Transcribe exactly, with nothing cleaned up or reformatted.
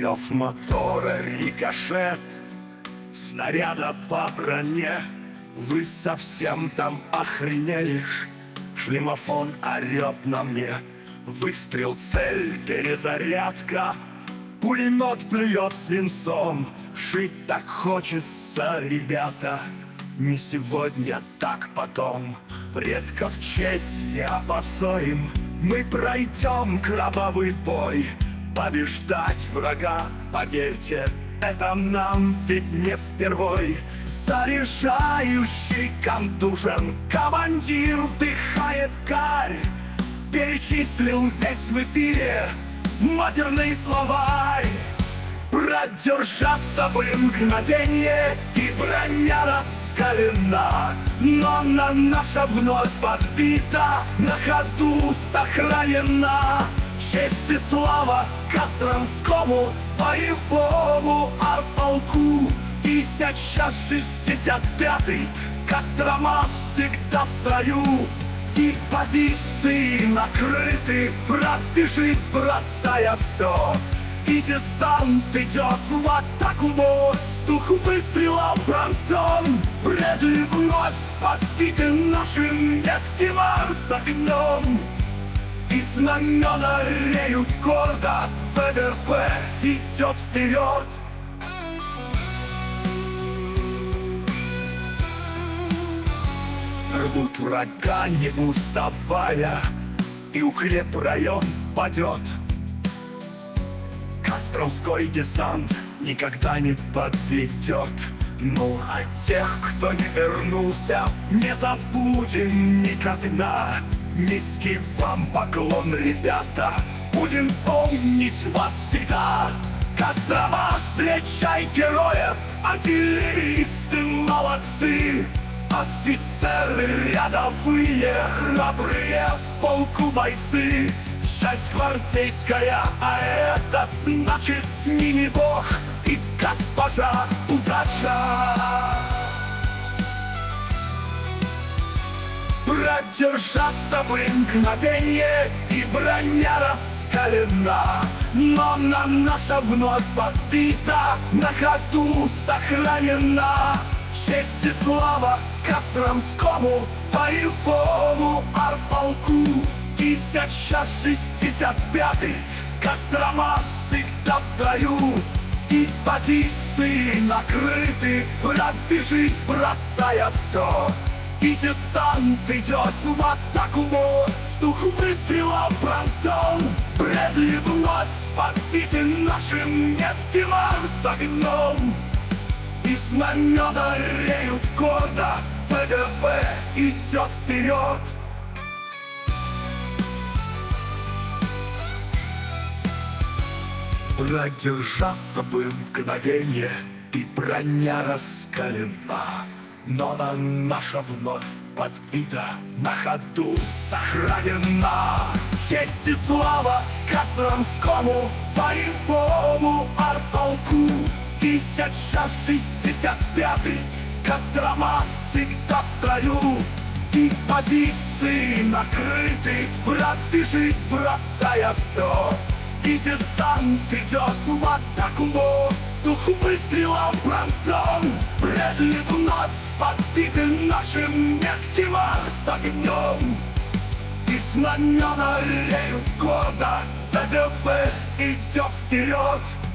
рев мотора, рикошет снаряда по броне. Вы совсем там охренели? Шлемофон орет на мне. Выстрел, цель, перезарядка. Пулемет плюет свинцом. Жить так хочется, ребята. Не сегодня, так потом. Предков честь не опасаем. Мы пройдем кровавый бой. Побеждать врага, поверьте, это нам ведь не впервой. Заряжающий контужен командир вдыхает гарь. Перечислил весь в эфире матерный словарь. Продержаться бы мгновенье, и броня раскалена. Но на наша вновь подбита, на ходу сохранена. Честь и слава Костромскому боевому артполку. Тысяча шестьдесят пятый Кострома всегда в строю. И позиции накрыты, враг бежит, бросая все. И десант идет в атаку, воздух выстрелом пронзен. Брэдли вновь подбиты нашим метким артогнем. И знамена реют гордо, ВДВ идет вперед. Рвут врага, не уставая, и укрепрайон падет. Костромской десант никогда не подведет. Ну а тех, кто не вернулся, не забудем никогда. Низкий вам поклон, ребята, будем помнить вас всегда. Кострома, встречай героев, артиллеристы молодцы. Офицеры рядовые, храбрые в полку бойцы. Часть гвардейская, а это значит с ними Бог и госпожа удача. Продержаться бы мгновенье, и броня раскалена. Но на наша вновь подбита, на ходу сохранена. Честь и слава Костромскому боевому артполку. Тысяча шестьдесят пятый Кострома всегда в строю. И позиции накрыты, враг бежит, бросая все. И десант идет в атаку, воздух выстрелом пронзен. Брэдли вновь подбиты нашим метким артогнем. И знамена реют гордо, ВДВ идет вперед. Продержаться бы мгновенье, и броня раскалена. Но на наша вновь подбита, на ходу сохранена. Честь и слава Костромскому боевому артполку. Тысяча шестьдесят пятый Кострома всегда в строю. И позиции накрыты, враг бежит, бросая все. И десант идет в атаку, воздух выстрелом пронзен. Брэдли вновь подбиты нашим метким артогнем. И знамена реют гордо, ВДВ идет вперед.